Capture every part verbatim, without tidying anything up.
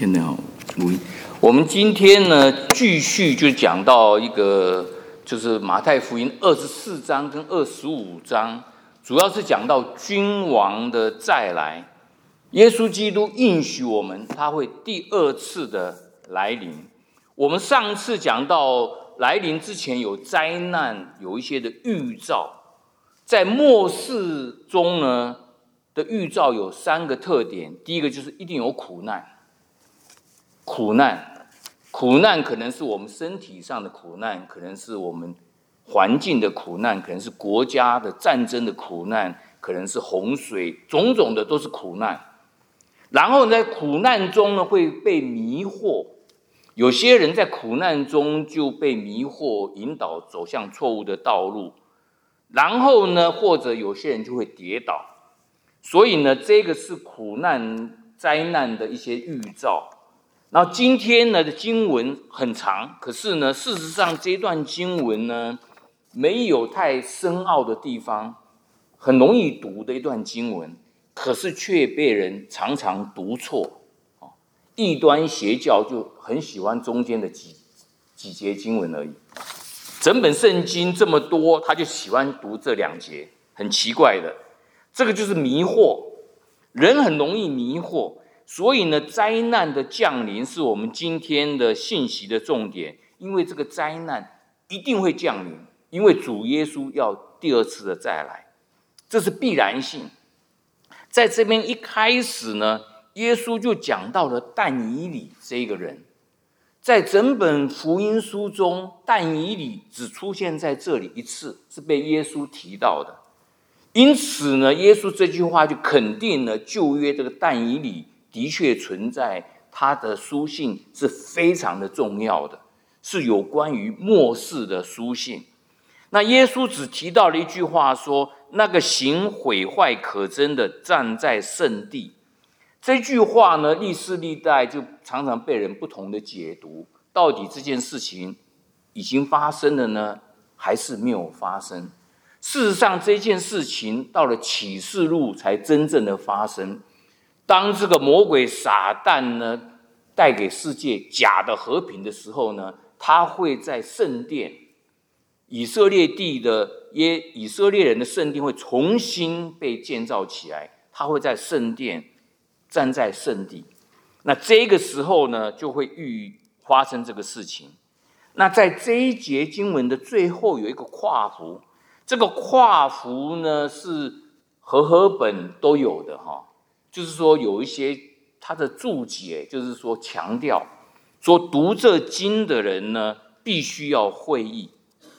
真的好，录音。我们今天呢，继续就讲到一个，就是马太福音二十四章跟二十五章，主要是讲到君王的再来。耶稣基督应许我们，他会第二次的来临。我们上次讲到来临之前有灾难，有一些的预兆。在末世中呢的预兆有三个特点，第一个就是一定有苦难。苦难，苦难可能是我们身体上的苦难，可能是我们环境的苦难，可能是国家的战争的苦难，可能是洪水，种种的都是苦难。然后在苦难中呢会被迷惑，有些人在苦难中就被迷惑，引导走向错误的道路。然后呢，或者有些人就会跌倒。所以呢，这个是苦难灾难的一些预兆。然后今天呢的经文很长，可是呢，事实上这段经文呢没有太深奥的地方，很容易读的一段经文，可是却被人常常读错。异端邪教就很喜欢中间的几几节经文而已，整本圣经这么多，他就喜欢读这两节，很奇怪的。这个就是迷惑，人很容易迷惑。所以呢，灾难的降临是我们今天的信息的重点，因为这个灾难一定会降临，因为主耶稣要第二次的再来，这是必然性。在这边一开始呢，耶稣就讲到了但以理这个人。在整本福音书中，但以理只出现在这里一次，是被耶稣提到的。因此呢，耶稣这句话就肯定了旧约这个但以理的确存在，他的书信是非常的重要的，是有关于末世的书信。那耶稣只提到了一句话说，那个行毁坏可憎的站在圣地。这句话呢，历世历代就常常被人不同的解读，到底这件事情已经发生了呢，还是没有发生？事实上，这件事情到了启示录才真正的发生。当这个魔鬼撒旦呢带给世界假的和平的时候呢，他会在圣殿，以色列地的耶以色列人的圣殿会重新被建造起来，他会在圣殿站在圣地。那这个时候呢，就会预发生这个事情。那在这一节经文的最后有一个跨符，这个跨符呢是和合本都有的哈。就是说有一些他的注解，就是说强调说读这经的人呢，必须要会意。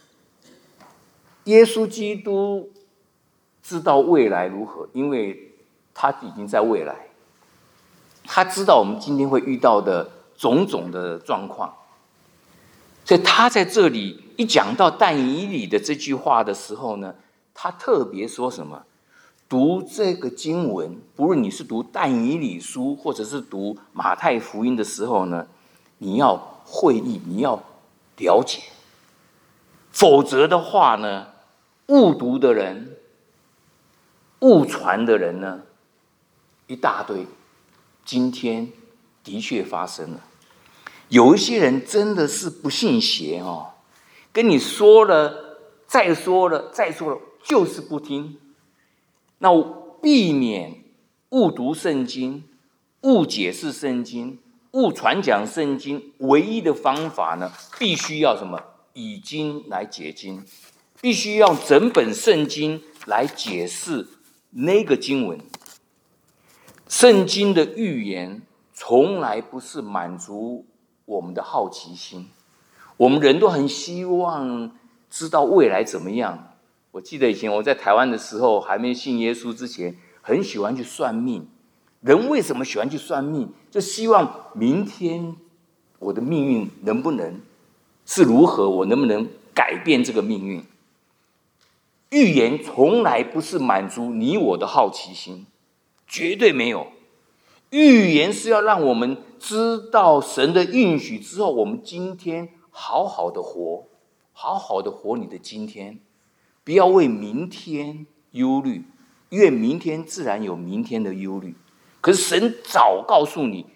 耶稣基督知道未来如何，因为他已经在未来，他知道我们今天会遇到的种种的状况，所以他在这里一讲到但以理的这句话的时候呢，他特别说什么？读这个经文，不论你是读但以理书或者是读马太福音的时候呢，你要会意，你要了解，否则的话呢，误读的人、误传的人呢，一大堆。今天的确发生了，有一些人真的是不信邪哦，跟你说了，再说了，再说了，就是不听。那避免误读圣经、误解释圣经、误传讲圣经，唯一的方法呢，必须要什么？以经来解经，必须要整本圣经来解释那个经文。圣经的预言从来不是满足我们的好奇心，我们人都很希望知道未来怎么样。我记得以前我在台湾的时候，还没信耶稣之前，很喜欢去算命。人为什么喜欢去算命？就希望明天我的命运能不能是如何，我能不能改变这个命运。预言从来不是满足你我的好奇心，绝对没有。预言是要让我们知道神的应许之后，我们今天好好的活，好好的活你的今天。不要为明天忧虑，因为明天自然有明天的忧虑。可是神早告诉你，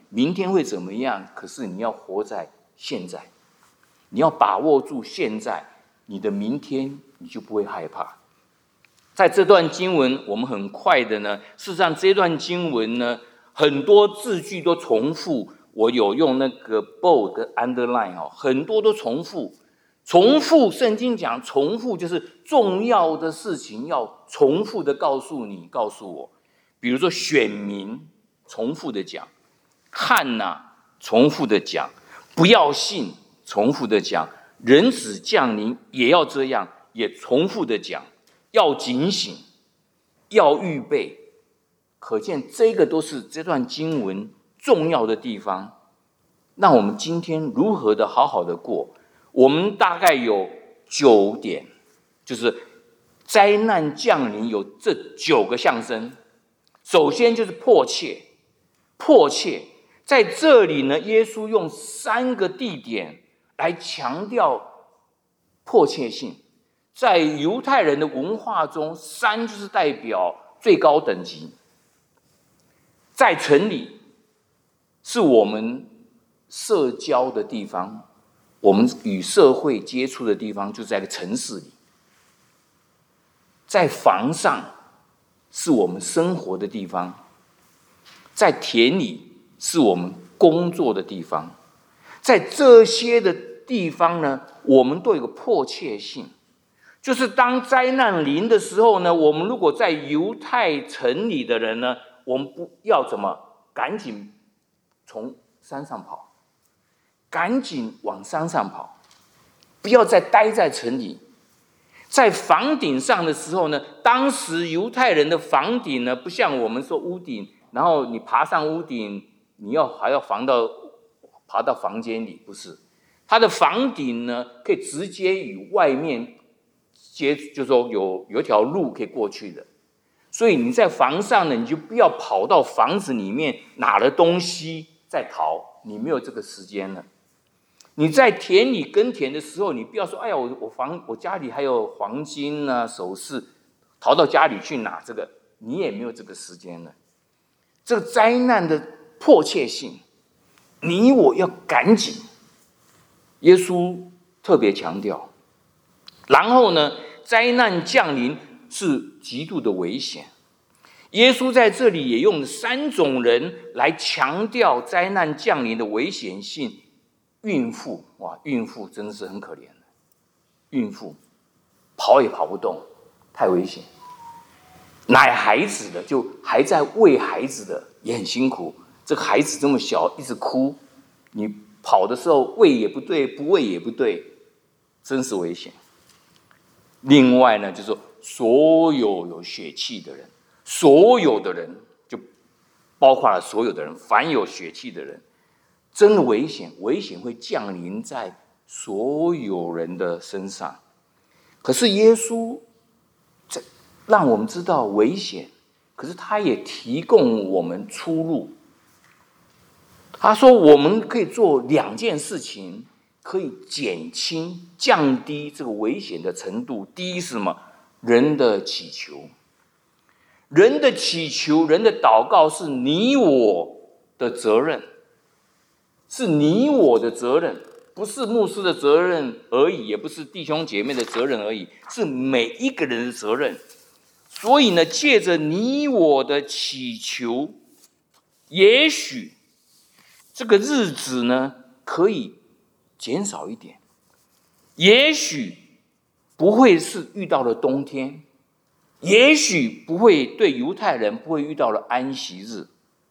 明天会怎么样，可是你要活在现在，你要把握住现在，你的明天你就不会害怕。在这段经文，我们很快的呢，事实上这段经文呢，很多字句都重复，我有用那个 bold 跟 underline 哦，很多都重复。重复，圣经讲重复就是重要的事情要重复的告诉你，告诉我。比如说选民，重复的讲；汉呐，重复的讲；不要信，重复的讲；人子降临也要这样，也重复的讲。要警醒，要预备，可见这个都是这段经文重要的地方。那我们今天如何的好好的过？我们大概有九点，就是灾难降临有这九个象征。首先就是迫切，迫切在这里呢，耶稣用三个地点来强调迫切性。在犹太人的文化中，山就是代表最高等级。在城里，是我们社交的地方，我们与社会接触的地方，就在一个城市里。在房上，是我们生活的地方；在田里，是我们工作的地方。在这些的地方呢，我们都有个迫切性。就是当灾难临的时候呢，我们如果在犹太城里的人呢，我们不要怎么赶紧从山上跑，赶紧往山上跑，不要再待在城里。在房顶上的时候呢，当时犹太人的房顶呢，不像我们说屋顶，然后你爬上屋顶，你要还要防到爬到房间里，不是？它的房顶呢，可以直接与外面接，就是说有有一条路可以过去的，所以你在房上呢，你就不要跑到房子里面拿了东西再逃，你没有这个时间了。你在田里耕田的时候，你不要说，哎呀，我我房我家里还有黄金啊首饰，逃到家里去拿这个，你也没有这个时间了。这个灾难的迫切性，你我要赶紧。耶稣特别强调。然后呢，灾难降临是极度的危险。耶稣在这里也用三种人来强调灾难降临的危险性。孕妇，哇，孕妇真的是很可怜的，孕妇跑也跑不动，太危险。奶孩子的，就还在喂孩子的也很辛苦，这个孩子这么小一直哭，你跑的时候喂也不对，不喂也不对，真是危险。另外呢，就是说所有有血气的人，所有的人就包括了所有的人，凡有血气的人，真的危险，危险会降临在所有人的身上。可是耶稣让我们知道危险，可是他也提供我们出路。他说我们可以做两件事情，可以减轻、降低这个危险的程度。第一是什么？人的祈求，人的祈求，人的祷告是你我的责任，是你我的责任，不是牧师的责任而已，也不是弟兄姐妹的责任而已，是每一个人的责任。所以呢，借着你我的祈求，也许这个日子呢可以减少一点，也许不会是遇到了冬天，也许不会对犹太人不会遇到了安息日。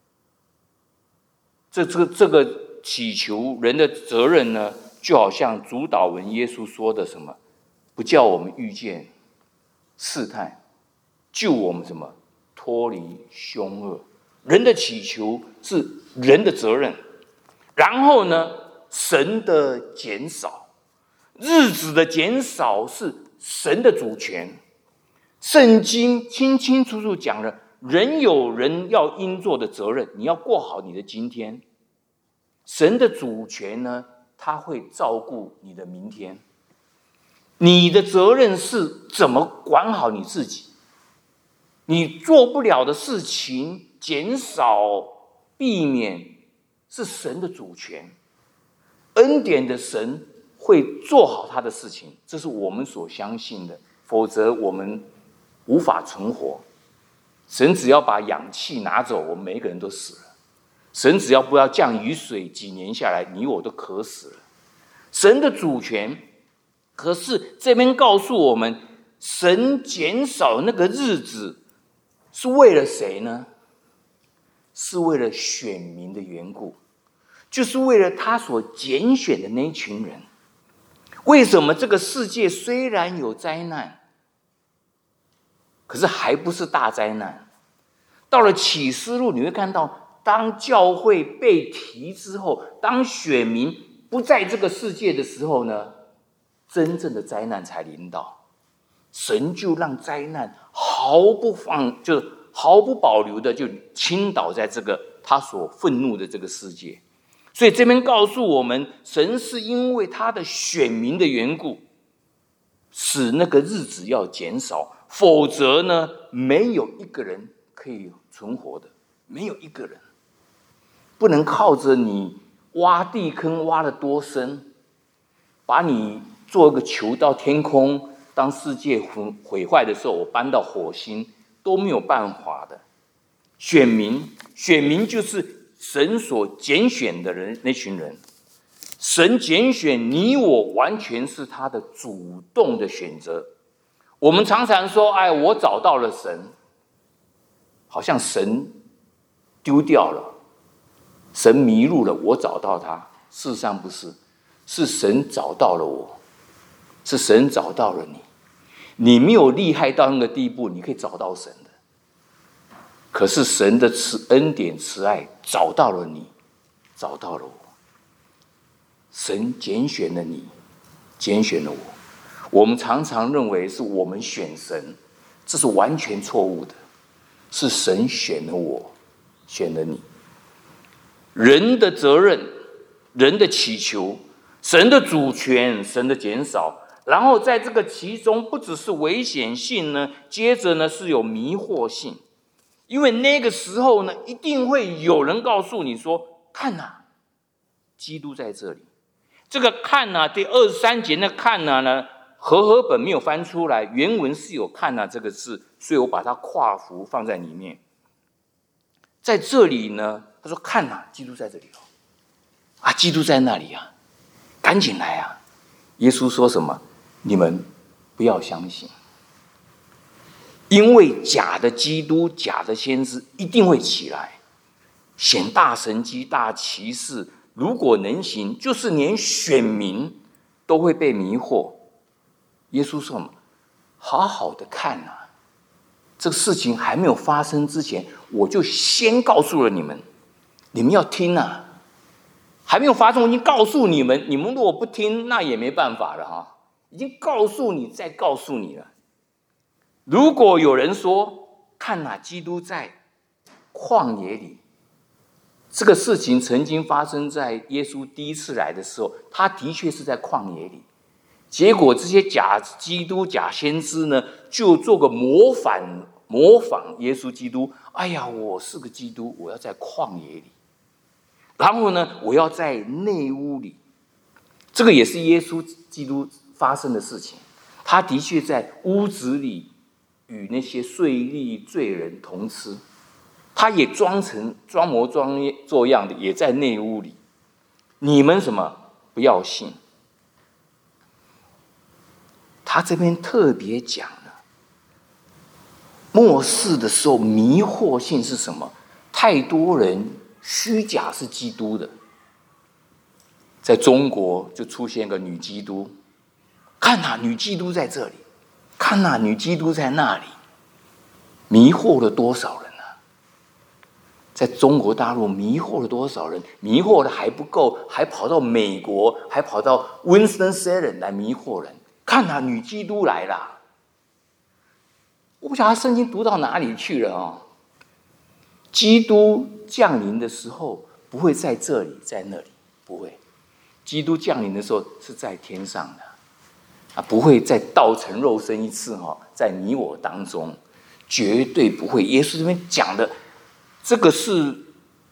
这这个这个祈求人的责任呢，就好像主祷文耶稣说的什么，不叫我们遇见试探，救我们什么脱离凶恶。人的祈求是人的责任，然后呢，神的减少，日子的减少是神的主权。圣经清清楚楚讲了，人有人要应做的责任，你要过好你的今天。神的主权呢，他会照顾你的明天。你的责任是怎么管好你自己，你做不了的事情减少避免， 是神的主权，恩典的神会做好他的事情，这是我们所相信的，否则我们无法存活。神只要把氧气拿走，我们每一个人都死了。神只要不要降雨水，几年下来，你我都渴死了。神的主权，可是这边告诉我们，神减少那个日子是为了谁呢？是为了选民的缘故，就是为了他所拣选的那一群人。为什么这个世界虽然有灾难，可是还不是大灾难？到了启示录，你会看到，当教会被提之后，当选民不在这个世界的时候呢，真正的灾难才临到。神就让灾难毫不放，就毫不保留的就倾倒在这个他所愤怒的这个世界。所以这边告诉我们，神是因为他的选民的缘故，使那个日子要减少，否则呢，没有一个人可以存活的，没有一个人。不能靠着你挖地坑挖得多深，把你做一个球到天空，当世界毁坏的时候，我搬到火星都没有办法的。选民，选民就是神所拣选的人，那群人。神拣选你我，完全是他的主动的选择。我们常常说，哎，我找到了神，好像神丢掉了，神迷路了，我找到他。事实上不是，是神找到了我，是神找到了你。你没有厉害到那个地步，你可以找到神的。可是神的慈恩典慈爱找到了你，找到了我。神拣选了你，拣选了我。我们常常认为是我们选神，这是完全错误的。是神选了我，选了你。人的责任，人的祈求，神的主权，神的减少，然后在这个其中不只是危险性呢，接着呢是有迷惑性。因为那个时候呢，一定会有人告诉你说，看啊，基督在这里。这个看啊，第二十三节那看啊呢，和合本没有翻出来，原文是有看啊这个字，所以我把它跨幅放在里面。在这里呢，他说看啊，基督在这里哦，啊，基督在那里啊，赶紧来啊！耶稣说什么？你们不要相信，因为假的基督、假的先知一定会起来，显大神迹、大奇事。如果能行，就是连选民都会被迷惑。耶稣说什么？好好的看啊，这个事情还没有发生之前，我就先告诉了你们，你们要听啊。还没有发生，我已经告诉你们，你们如果不听，那也没办法了哈。已经告诉你，再告诉你了。如果有人说，看啊，基督在旷野里，这个事情曾经发生在耶稣第一次来的时候，他的确是在旷野里。结果这些假基督、假先知呢，就做个模仿，模仿耶稣基督。哎呀，我是个基督，我要在旷野里。然后呢，我要在内屋里。这个也是耶稣基督发生的事情。他的确在屋子里与那些税吏罪人同吃。他也装成装模装作样的，也在内屋里。你们什么不要信？他这边特别讲了，末世的时候迷惑性是什么？太多人虚假是基督的。在中国就出现个女基督，看啊，女基督在这里，看啊，女基督在那里，迷惑了多少人？在中国大陆迷惑了多少人？迷惑的还不够，还跑到美国，还跑到 Winston-Salem 来迷惑人。看啊，女基督来了！我不晓得他圣经读到哪里去了哦。基督降临的时候不会在这里，在那里，不会。基督降临的时候是在天上的，啊，不会再道成肉身一次哈，在你我当中，绝对不会。耶稣这边讲的。这个是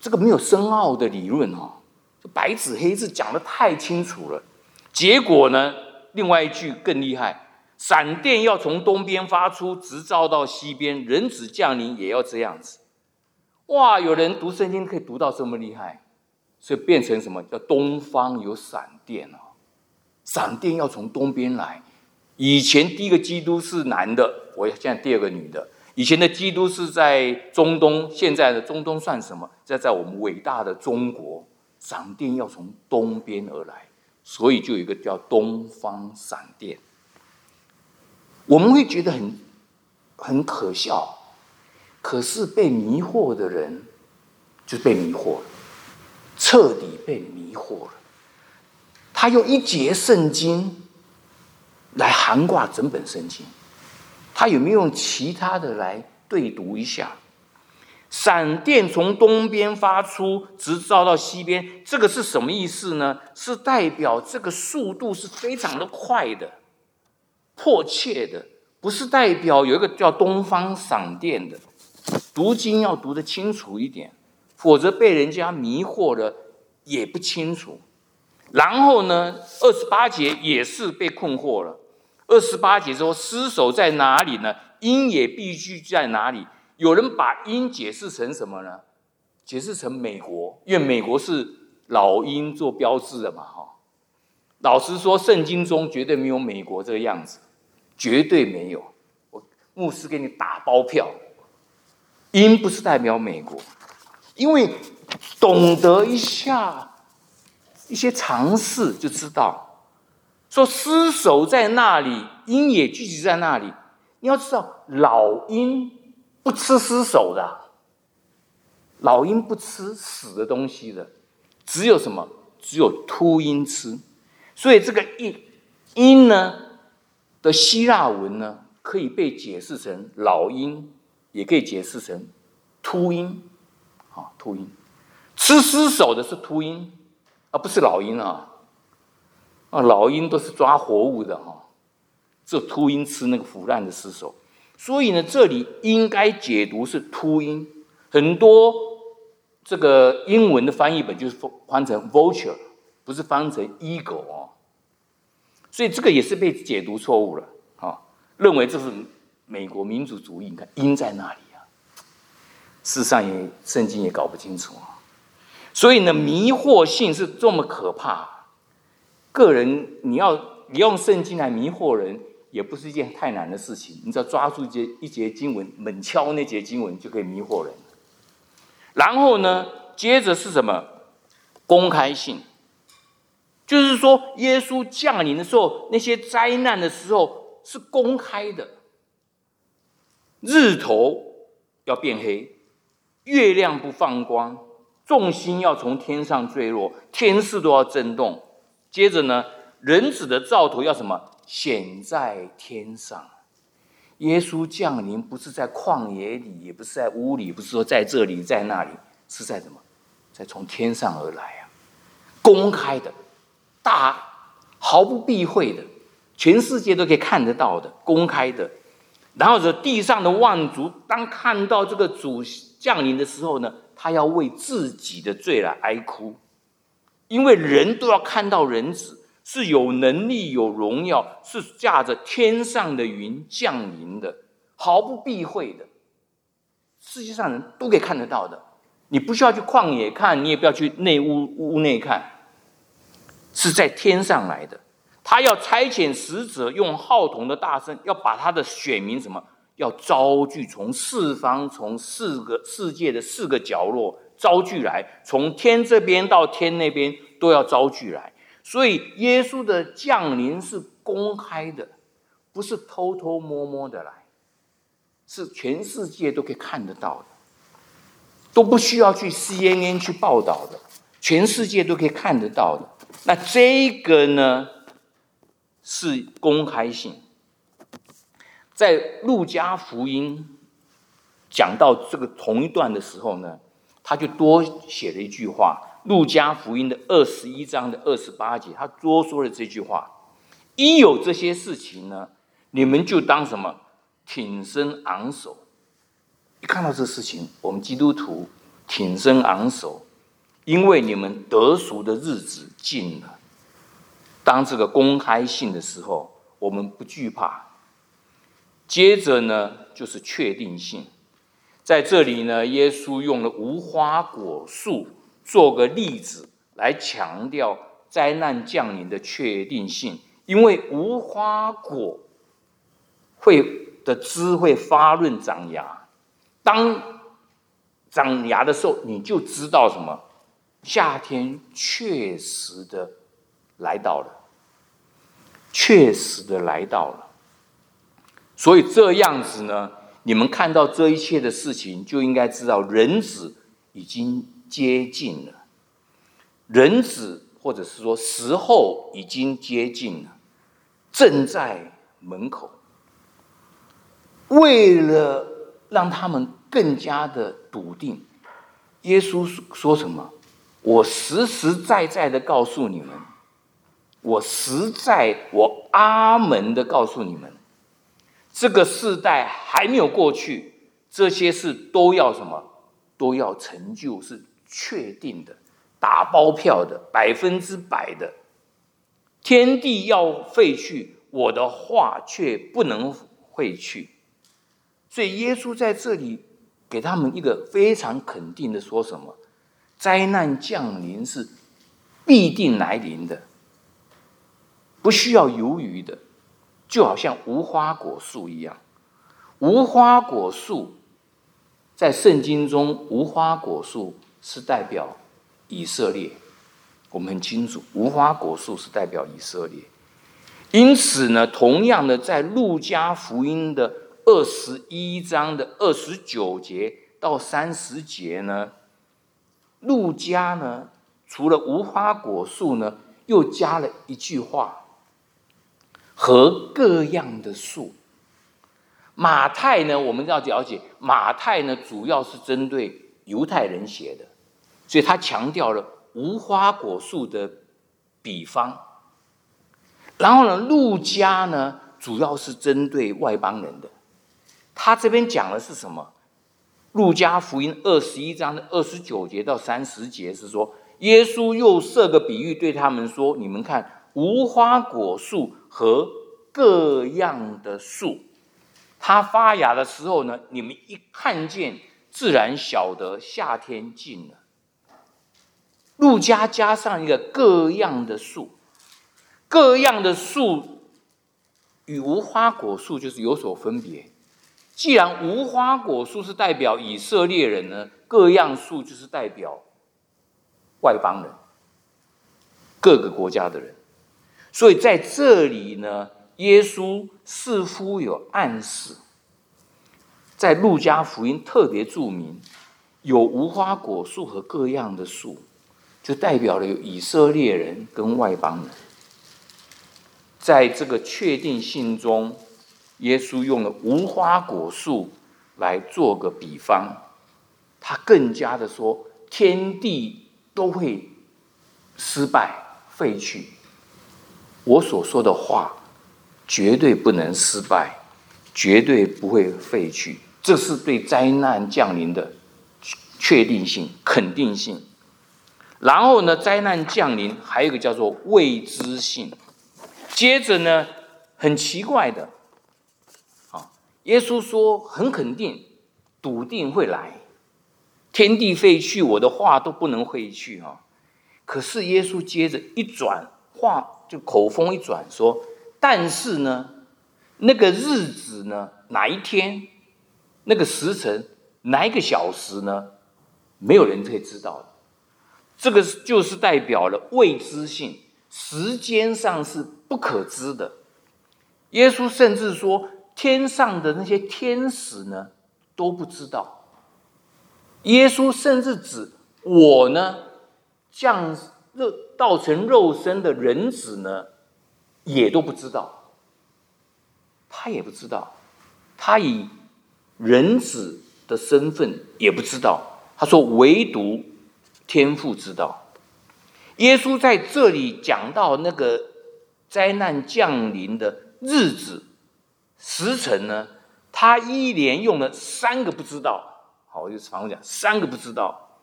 这个没有深奥的理论哈，白纸黑字讲得太清楚了。结果呢，另外一句更厉害，闪电要从东边发出，直照到西边，人子降临也要这样子。哇，有人读圣经可以读到这么厉害，所以变成什么叫东方有闪电哦？闪电要从东边来。以前第一个基督是男的，我现在第二个女的。以前的基督是在中东，现在的中东算什么？在在我们伟大的中国，闪电要从东边而来，所以就有一个叫东方闪电。我们会觉得很很可笑，可是被迷惑的人就被迷惑了，彻底被迷惑了。他用一节圣经来涵盖整本圣经，他有没有用其他的来对读一下？闪电从东边发出，直照到西边，这个是什么意思呢？是代表这个速度是非常的快的，迫切的，不是代表有一个叫东方闪电的。读经要读得清楚一点，否则被人家迷惑了也不清楚。然后呢，二十八节也是被困惑了。二十八节说尸首在哪里呢？鹰也必须在哪里？有人把鹰解释成什么呢？解释成美国，因为美国是老鹰做标志的嘛。老实说，圣经中绝对没有美国这个样子，绝对没有。我牧师给你打包票，鹰不是代表美国，因为懂得一下一些常识就知道。说尸首在那里，鹰也聚集在那里。你要知道，老鹰不吃尸首的，老鹰不吃死的东西的，只有什么？只有秃鹰吃。所以这个鹰鹰呢的希腊文呢，可以被解释成老鹰，也可以解释成秃鹰。啊，秃鹰吃尸首的是秃鹰，而不是老鹰啊。啊，老鹰都是抓活物的哈，只有秃鹰吃那个腐烂的尸首。所以呢，这里应该解读是秃鹰。很多这个英文的翻译本就是翻成 vulture， 不是翻成 eagle 哦。所以这个也是被解读错误了啊，认为这是美国民族主义。你看鹰在那里啊，事实上也圣经也搞不清楚啊。所以呢，迷惑性是这么可怕。个人你要你用圣经来迷惑人，也不是一件太难的事情。你只要抓住一节一节经文，猛敲那节经文，就可以迷惑人。然后呢，接着是什么？公开性，就是说，耶稣降临的时候，那些灾难的时候是公开的。日头要变黑，月亮不放光，众星要从天上坠落，天势都要震动。接着呢，人子的兆头要什么？显在天上。耶稣降临不是在旷野里，也不是在屋里，不是说在这里在那里，是在什么？在从天上而来啊！公开的，大毫不避讳的，全世界都可以看得到的，公开的。然后这地上的万族，当看到这个主降临的时候呢，他要为自己的罪来哀哭。因为人都要看到人子是有能力有荣耀，是驾着天上的云降临的，毫不避讳的，世界上人都可以看得到的。你不需要去旷野看，你也不要去内屋屋内看，是在天上来的。他要差遣使者，用号筒的大声，要把他的选民什么？要招聚，从四方，从四个世界的四个角落招聚来，从天这边到天那边都要招聚来。所以耶稣的降临是公开的，不是偷偷摸摸的来，是全世界都可以看得到的，都不需要去 C N N 去报道的，全世界都可以看得到的。那这个呢，是公开性。在路加福音讲到这个同一段的时候呢，他就多写了一句话。路加福音的二十一章的二十八节，他多说了这句话：一有这些事情呢，你们就当什么？挺身昂首。一看到这事情，我们基督徒挺身昂首，因为你们得赎的日子近了。当这个公开信的时候，我们不惧怕。接着呢，就是确定性。在这里呢，耶稣用了无花果树做个例子，来强调灾难降临的确定性。因为无花果会的枝会发润长芽，当长芽的时候，你就知道什么？夏天确实的来到了，确实的来到了。所以这样子呢，你们看到这一切的事情，就应该知道人子已经接近了，人子或者是说时候已经接近了，正在门口。为了让他们更加的笃定，耶稣说什么？我实实在在的告诉你们，我实在我阿门的告诉你们，这个世代还没有过去，这些事都要什么？都要成就，是确定的，打包票的，百分之百的。天地要废去，我的话却不能废去。所以耶稣在这里给他们一个非常肯定的说什么？灾难降临是必定来临的，不需要犹豫的，就好像无花果树一样。无花果树在圣经中，无花果树是代表以色列，我们很清楚，无花果树是代表以色列。因此呢，同样的，在路加福音的二十一章的二十九节到三十节呢，路加呢，除了无花果树呢，又加了一句话：和各样的树。马太呢，我们要了解，马太呢主要是针对犹太人写的，所以他强调了无花果树的比方。然后呢，路加呢主要是针对外邦人的。他这边讲的是什么？路加福音二十一章的二十九节到三十节是说，耶稣又设个比喻对他们说：你们看，无花果树和各样的树，它发芽的时候呢，你们一看见，自然晓得夏天近了。路加加上一个各样的树，各样的树与无花果树就是有所分别。既然无花果树是代表以色列人呢，各样树就是代表外邦人，各个国家的人。所以在这里呢，耶稣似乎有暗示，在路加福音特别注明，有无花果树和各样的树，就代表了有以色列人跟外邦人。在这个确定性中，耶稣用了无花果树来做个比方，他更加的说，天地都会失败废去，我所说的话绝对不能失败，绝对不会废去。这是对灾难降临的确定性、肯定性。然后呢，灾难降临还有一个叫做未知性。接着呢，很奇怪的，耶稣说很肯定、笃定会来，天地废去，我的话都不能废去哈。可是耶稣接着一转话，就口风一转说，但是呢，那个日子呢，哪一天，那个时辰，哪一个小时呢，没有人可以知道的。这个就是代表了未知性，时间上是不可知的。耶稣甚至说，天上的那些天使呢都不知道。耶稣甚至指我呢，降道成肉身的人子呢，也都不知道。他也不知道，他以人子的身份也不知道。他说，唯独天父知道。耶稣在这里讲到那个灾难降临的日子、时辰呢，他一连用了三个不知道。好，我就常讲三个不知道。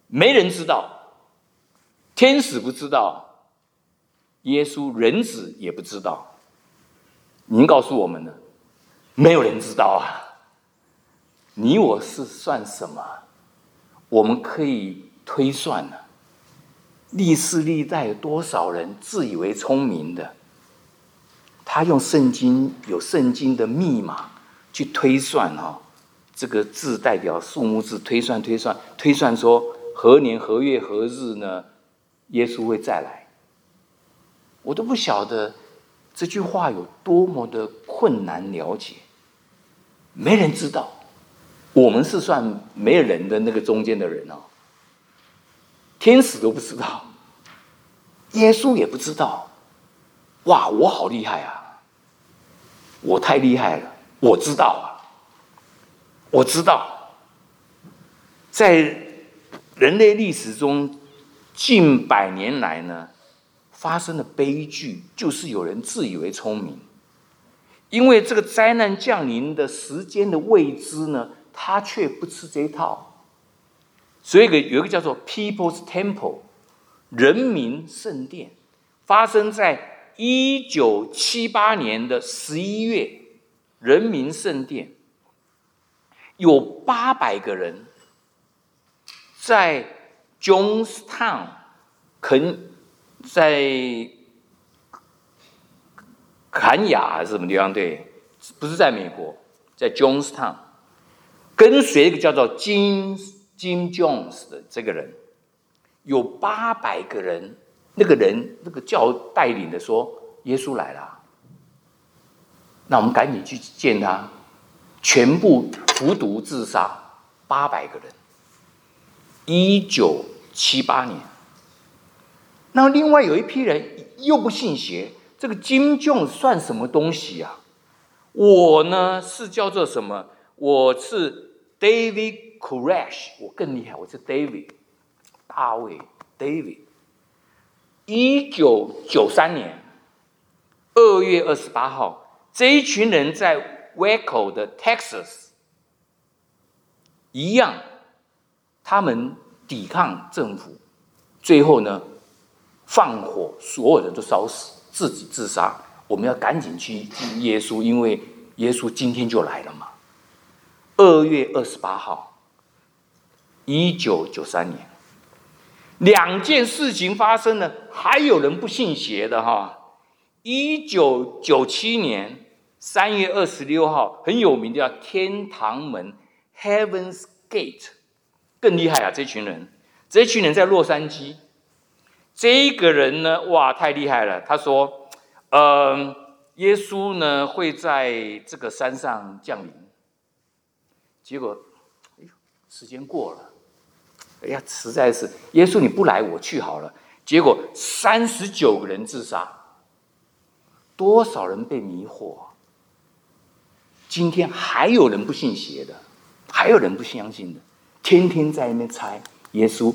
没人知道，天使不知道，耶稣人子也不知道。您告诉我们呢？没有人知道啊！你我是算什么？我们可以推算呢、啊，历世历代有多少人自以为聪明的，他用圣经有圣经的密码去推算哈、哦，这个字代表数目字，推算推算推算说何年何月何日呢？耶稣会再来。我都不晓得这句话有多么的困难了解，没人知道。我们是算没有人的那个中间的人哦，天使都不知道，耶稣也不知道。哇，我好厉害啊！我太厉害了，我知道啊，我知道，在人类历史中近百年来呢，发生的悲剧就是有人自以为聪明，因为这个灾难降临的时间的未知呢，他却不吃这一套。所以有一个叫做 People's Temple 人民圣殿，发生在一九七八年的十一月，人民圣殿有八百个人在 Jonestown 肯在肯雅还是什么地方？对，不是在美国，在 Jonestown 跟随一个叫做 Jim Jim Jones 的这个人，有八百个人，那个人那个教带领的说耶稣来了，那我们赶紧去见他，全部服毒自杀，八百个人。一九七八年，那另外有一批人又不信邪，这个 Jim Jones 算什么东西啊？我呢是叫做什么？我是 David Koresh， 我更厉害，我是 David 大卫 David。一九九三年二月二十八号，这一群人在 Waco 的 Texas 一样，他们抵抗政府，最后呢放火，所有人都烧死，自己自杀。我们要赶紧去见耶稣，因为耶稣今天就来了嘛。二月二十八号，一九九三年，两件事情发生了，还有人不信邪的哈。一九九七年三月二十六号，很有名的叫天堂门 （Heaven's Gate）， 更厉害啊！这群人，这群人在洛杉矶。这个人呢，哇，太厉害了！他说，呃，耶稣呢会在这个山上降临。结果，哎呦，时间过了，哎呀，实在是耶稣你不来，我去好了。结果三十九个人自杀，多少人被迷惑？今天还有人不信邪的，还有人不相信的，天天在那边猜耶稣。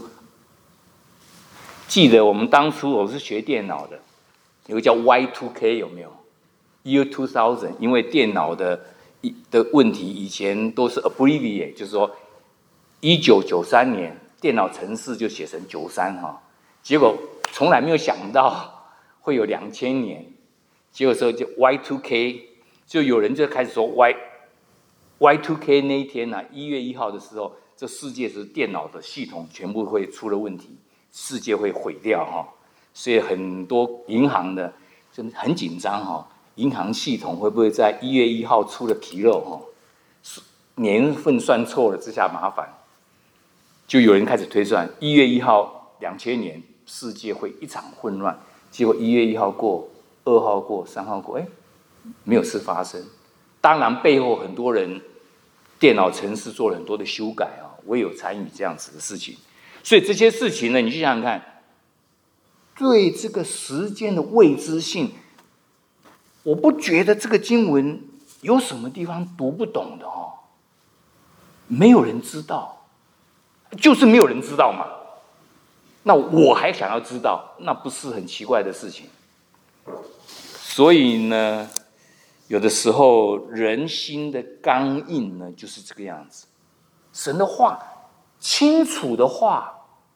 记得我们当初我是学电脑的，有个叫 Y 二 K 有没有 ？Year two thousand， 因为电脑的的问题以前都是 abbreviate， 就是说一九九三年电脑程式就写成九三哈，结果从来没有想到会有两千年，结果说就 Y 二 K， 就有人就开始说 Y Y 二 K 那一天呢、啊，一月一号的时候，这世界是电脑的系统全部会出了问题。世界会毁掉哈，所以很多银行的真的很紧张哈，银行系统会不会在一月一号出了纰漏哈？年份算错了之下麻烦，就有人开始推算一月一号两千年世界会一场混乱，结果一月一号过，二号过，三号过，哎，没有事发生。当然背后很多人电脑程式做了很多的修改啊，我也有参与这样子的事情。所以这些事情呢，你去想想看，对这个时间的未知性，我不觉得这个经文有什么地方读不懂的哦。没有人知道，就是没有人知道嘛。那我还想要知道，那不是很奇怪的事情。所以呢，有的时候人心的刚硬呢，就是这个样子。神的话，清楚的话，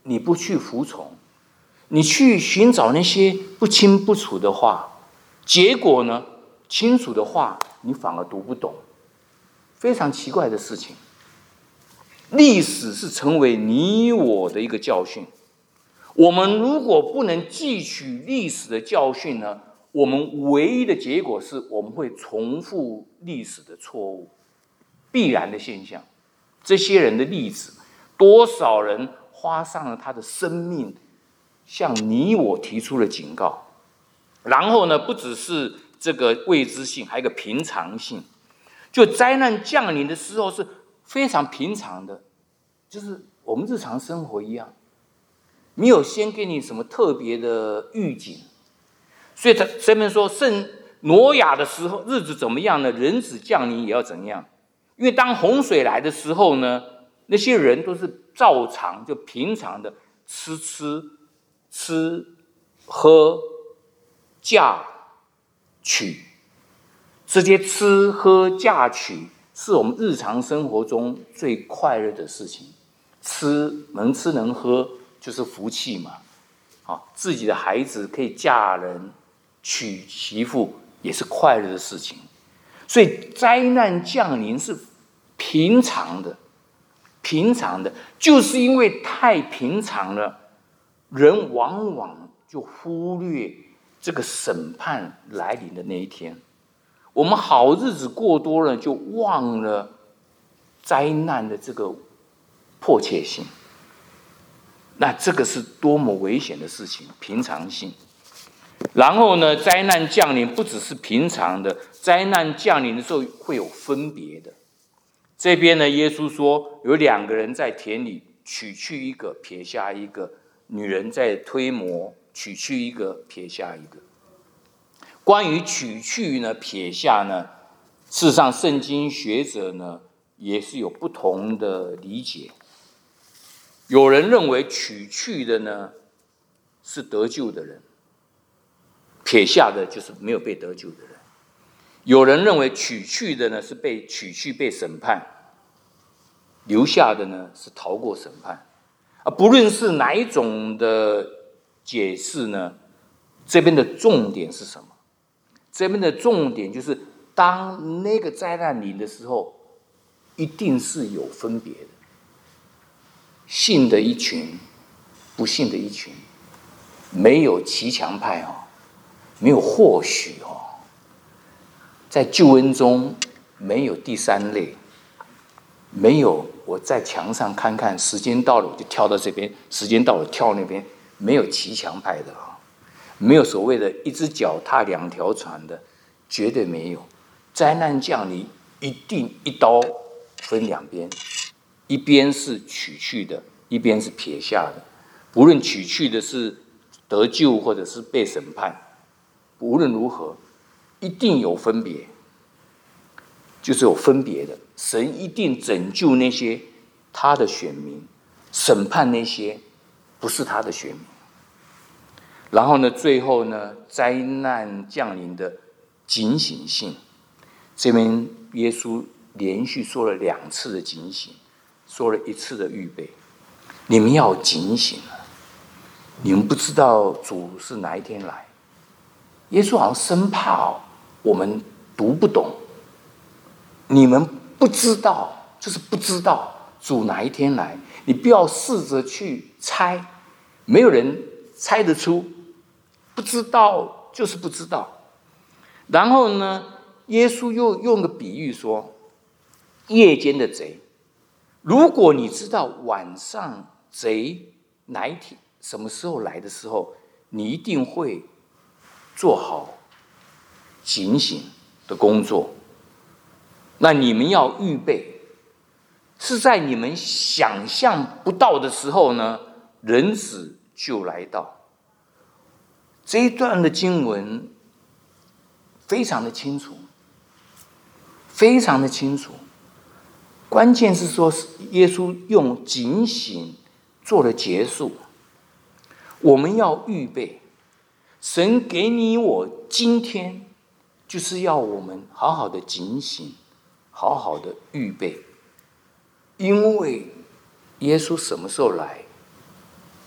你不去服从，你去寻找那些不清不楚的话，结果呢，清楚的话你反而读不懂，非常奇怪的事情。历史是成为你我的一个教训，我们如果不能汲取历史的教训呢，我们唯一的结果是我们会重复历史的错误，必然的现象。这些人的例子，多少人花上了他的生命向你我提出了警告，然后呢，不只是这个未知性，还有一个平常性。就灾难降临的时候是非常平常的，就是我们日常生活一样，没有先给你什么特别的预警。所以他前面说圣挪亚的时候日子怎么样呢？人子降临也要怎样？因为当洪水来的时候呢，那些人都是照常就平常的吃吃吃喝嫁娶，这些吃喝嫁娶是我们日常生活中最快乐的事情。吃能吃能喝就是福气嘛，好，自己的孩子可以嫁人娶媳妇也是快乐的事情。所以灾难降临是平常的，平常的，就是因为太平常了，人往往就忽略这个审判来临的那一天。我们好日子过多了，就忘了灾难的这个迫切性。那这个是多么危险的事情，平常性。然后呢，灾难降临不只是平常的，灾难降临的时候会有分别的。这边呢，耶稣说有两个人在田里，取去一个，撇下一个；女人在推磨，取去一个，撇下一个。关于取去呢，撇下呢，事实上圣经学者呢也是有不同的理解。有人认为取去的呢是得救的人，撇下的就是没有被得救的人。有人认为取去的呢是被取去被审判，留下的呢是逃过审判。啊，不论是哪一种的解释呢，这边的重点是什么？这边的重点就是，当那个灾难临的时候，一定是有分别的，信的一群，不信的一群，没有骑墙派哦，没有或许哦。在救恩中没有第三类，没有我在墙上看看，时间到了我就跳到这边，时间到了跳那边，没有骑墙派的啊，没有所谓的一只脚踏两条船的，绝对没有。灾难降临一定一刀分两边，一边是取去的，一边是撇下的。不论取去的是得救或者是被审判，无论如何一定有分别，就是有分别的。神一定拯救那些他的选民，审判那些不是他的选民。然后呢，最后呢，灾难降临的警醒性，这边耶稣连续说了两次的警醒，说了一次的预备。你们要警醒了，你们不知道主是哪一天来。耶稣好像生怕我们读不懂，你们不知道，就是不知道主哪一天来。你不要试着去猜，没有人猜得出，不知道就是不知道。然后呢，耶稣又用个比喻说，夜间的贼，如果你知道晚上贼哪一天什么时候来的时候，你一定会做好警醒的工作。那你们要预备，是在你们想象不到的时候呢，人子就来到。这一段的经文非常的清楚，非常的清楚。关键是说，耶稣用警醒做了结束。我们要预备，神给你我今天，就是要我们好好的警醒，好好的预备。因为耶稣什么时候来，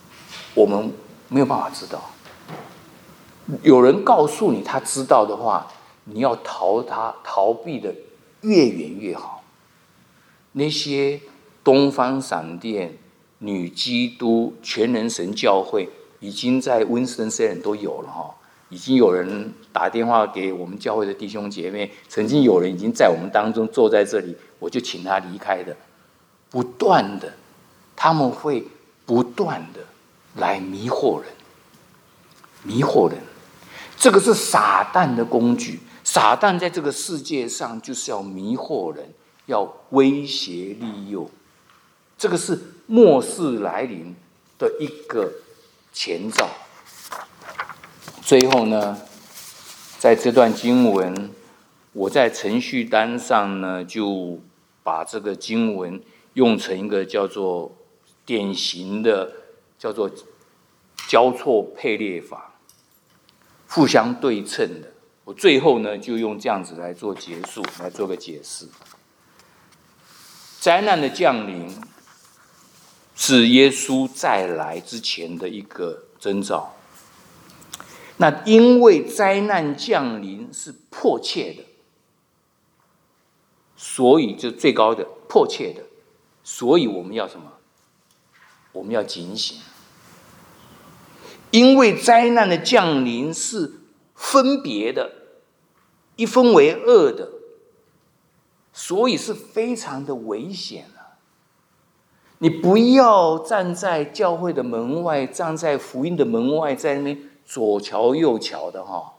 我们没有办法知道。有人告诉你他知道的话，你要逃他逃避的越远越好。那些东方闪电、女基督、全能神教会已经在温斯顿 森都有了哈，已经有人打电话给我们教会的弟兄姐妹，曾经有人已经在我们当中坐在这里，我就请他离开的。不断的，他们会不断的来迷惑人，迷惑人。这个是撒旦的工具，撒旦在这个世界上就是要迷惑人，要威胁利诱。这个是末世来临的一个前兆。最后呢，在这段经文，我在程序单上呢，就把这个经文用成一个叫做典型的叫做交错配列法，互相对称的。我最后呢，就用这样子来做结束，来做个解释。灾难的降临是耶稣再来之前的一个征兆。那因为灾难降临是迫切的，所以就最高的迫切的，所以我们要什么？我们要警醒。因为灾难的降临是分别的，一分为二的，所以是非常的危险啊！你不要站在教会的门外，站在福音的门外，在那边左瞧右瞧的哈，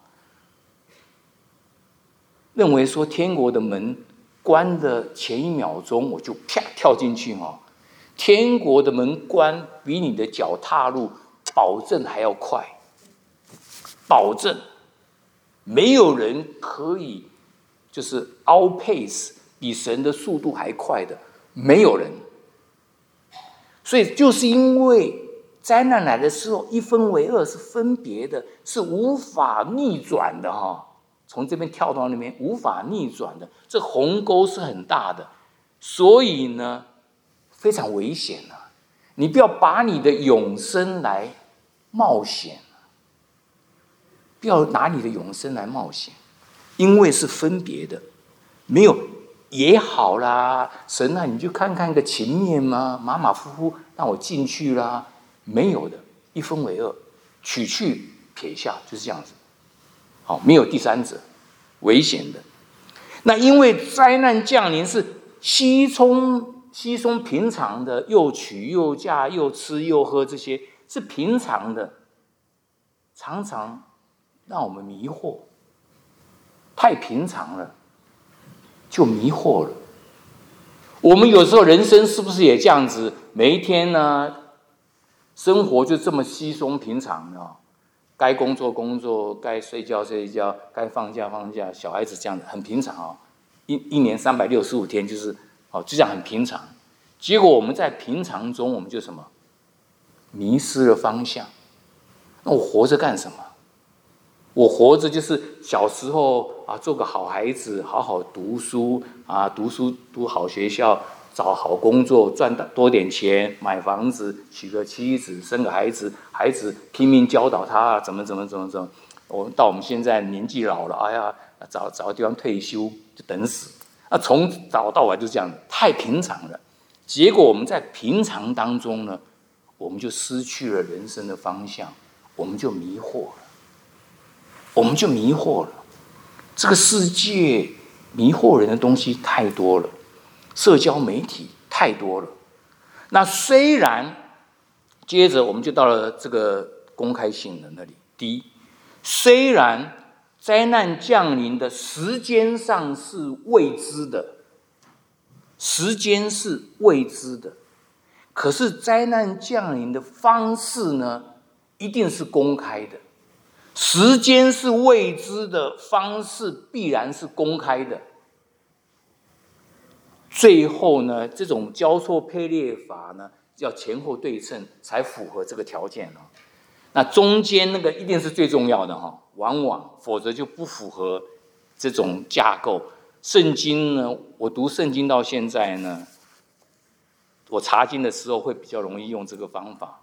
认为说天国的门关的前一秒钟我就啪跳进去哈，天国的门关比你的脚踏入保证还要快，保证没有人可以就是 outpace 比神的速度还快的，没有人。所以就是因为灾难来的时候一分为二，是分别的，是无法逆转的哈。从这边跳到那边无法逆转的，这鸿沟是很大的，所以呢非常危险啊！你不要把你的永生来冒险，不要拿你的永生来冒险，因为是分别的，没有也好啦，神啊，你就看看个情面嘛，马马虎虎让我进去啦，没有的，一分为二，取去撇下，就是这样子。好，没有第三者，危险的。那因为灾难降临是稀松稀松平常的，又娶又嫁又吃又喝，这些是平常的，常常让我们迷惑，太平常了，就迷惑了。我们有时候人生是不是也这样子？每一天呢，生活就这么稀松平常呢？该工作工作，该睡觉睡觉，该放假放假，小孩子这样子很平常啊、哦。一一年三百六十五天，就是哦，就这样很平常。结果我们在平常中，我们就什么迷失了方向。那我活着干什么？我活着就是小时候啊，做个好孩子，好好读书啊，读书读好学校，找好工作，赚多点钱，买房子，娶个妻子，生个孩子，孩子拼命教导他怎么怎么怎么怎么。我们到我们现在年纪老了，哎呀，找找个地方退休就等死。那从早到晚就这样，太平常了。结果我们在平常当中呢，我们就失去了人生的方向，我们就迷惑了。我们就迷惑了，这个世界迷惑人的东西太多了，社交媒体太多了。那虽然接着我们就到了这个公开性的那里。第一，虽然灾难降临的时间上是未知的，时间是未知的，可是灾难降临的方式呢，一定是公开的。时间是未知的，方式必然是公开的。最后呢，这种交错配列法呢，要前后对称才符合这个条件哦。那中间那个一定是最重要的哈，往往否则就不符合这种架构。圣经呢，我读圣经到现在呢，我查经的时候会比较容易用这个方法。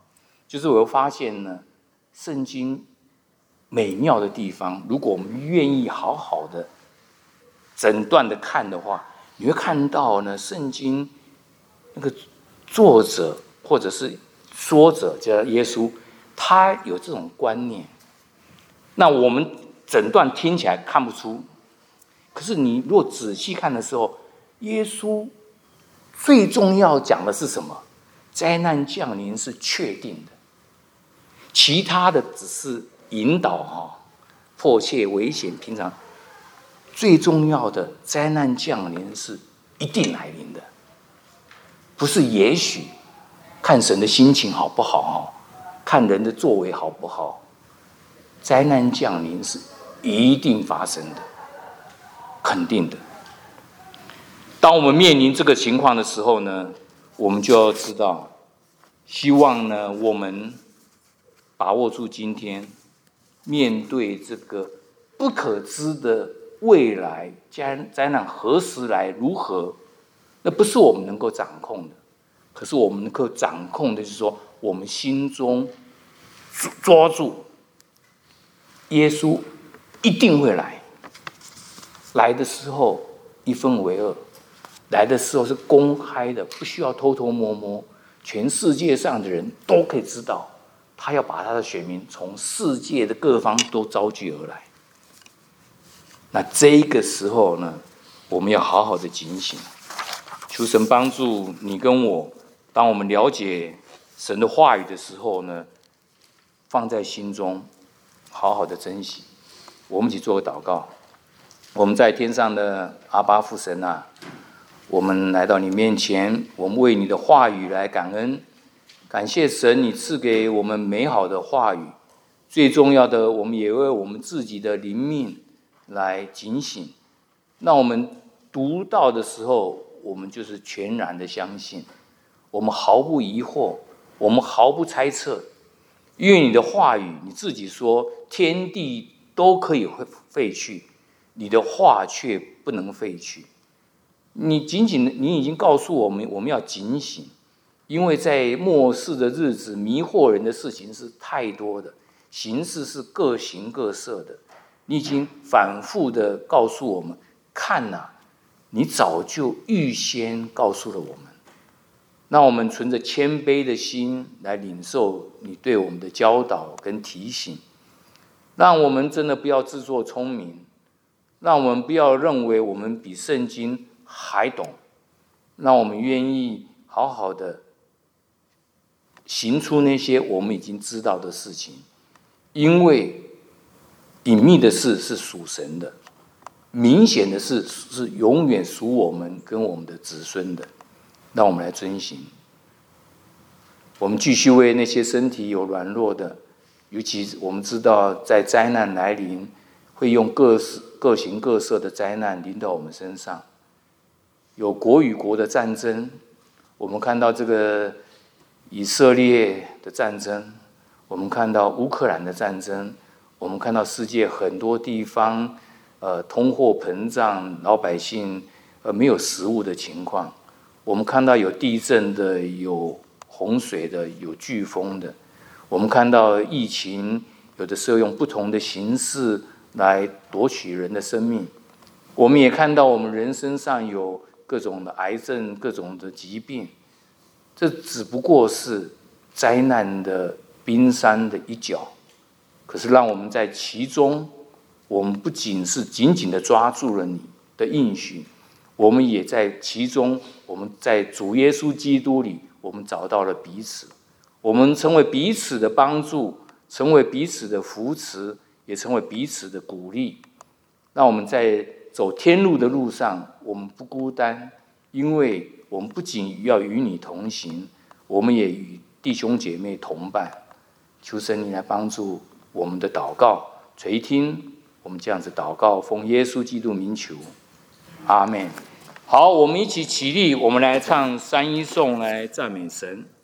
就是我发现呢，圣经美妙的地方，如果我们愿意好好的整段的看的话，你会看到呢，圣经那个作者或者是说者叫耶稣，他有这种观念。那我们整段听起来看不出，可是你如果仔细看的时候，耶稣最重要讲的是什么？灾难降临是确定的，其他的只是引导哈，迫切、危险、平常。最重要的灾难降临是一定来临的，不是也许，看神的心情好不好哈，看人的作为好不好。灾难降临是一定发生的，肯定的。当我们面临这个情况的时候呢，我们就要知道，希望呢我们把握住今天，面对这个不可知的未来灾难何时来如何，那不是我们能够掌控的。可是我们能够掌控的是说，我们心中抓住耶稣一定会来，来的时候一分为二，来的时候是公开的，不需要偷偷摸摸，全世界上的人都可以知道，他要把他的选民从世界的各方都招聚而来。那这个时候呢，我们要好好的警醒，求神帮助你跟我，当我们了解神的话语的时候呢，放在心中，好好的珍惜。我们一起做个祷告。我们在天上的阿爸父神啊，我们来到你面前，我们为你的话语来感恩，感谢神你赐给我们美好的话语。最重要的，我们也为我们自己的灵命来警醒。那我们读到的时候，我们就是全然的相信，我们毫不疑惑，我们毫不猜测，因为你的话语，你自己说天地都可以废去，你的话却不能废去。你仅仅你已经告诉我们，我们要警醒，因为在末世的日子，迷惑人的事情是太多的，形式是各形各色的。你已经反复的告诉我们，看哪、啊，你早就预先告诉了我们。那我们存着谦卑的心来领受你对我们的教导跟提醒，让我们真的不要自作聪明，让我们不要认为我们比圣经还懂，让我们愿意好好的行出那些我们已经知道的事情，因为隐秘的事是属神的，明显的事是永远属我们跟我们的子孙的。让我们来遵行。我们继续为那些身体有软弱的，尤其我们知道在灾难来临，会用各式各形各色的灾难临到我们身上。有国与国的战争，我们看到这个以色列的战争，我们看到乌克兰的战争，我们看到世界很多地方，呃，通货膨胀，老百姓呃没有食物的情况。我们看到有地震的，有洪水的，有飓风的。我们看到疫情，有的时候用不同的形式来夺取人的生命。我们也看到我们人身上有各种的癌症，各种的疾病。这只不过是灾难的冰山的一角。可是让我们在其中，我们不仅是紧紧地抓住了你的应许，我们也在其中，我们在主耶稣基督里，我们找到了彼此，我们成为彼此的帮助，成为彼此的扶持，也成为彼此的鼓励。让我们在走天路的路上，我们不孤单，因为我们不仅要与你同行，我们也与弟兄姐妹同伴。求神你来帮助我们的祷告，垂听我们这样子祷告，奉耶稣基督名求，阿们。好，我们一起起立，我们来唱三一颂来赞美神。